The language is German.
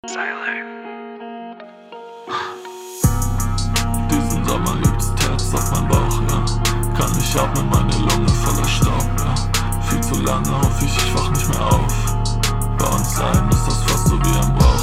Diesen Sommer liebt's Terz auf mein Bauch, ja. Kann nicht atmen, meine Lunge voller Staub, ja. Viel zu lange hoffe ich wach nicht mehr auf. Bei uns allen ist das fast so wie ein Brauch.